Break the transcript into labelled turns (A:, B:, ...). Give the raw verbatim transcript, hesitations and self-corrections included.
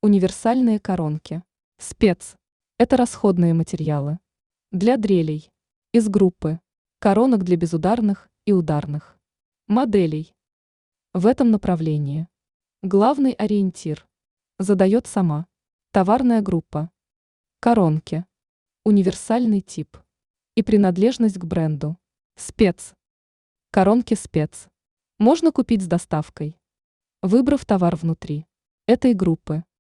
A: Универсальные коронки. Спец. Это расходные материалы. Для дрелей. Из группы. Коронок для безударных и ударных моделей. В этом направлении. Главный ориентир. Задает сама. Товарная группа. Коронки. Универсальный тип. И принадлежность к бренду. Спец. Коронки спец. Можно купить с доставкой, выбрав товар внутри этой группы.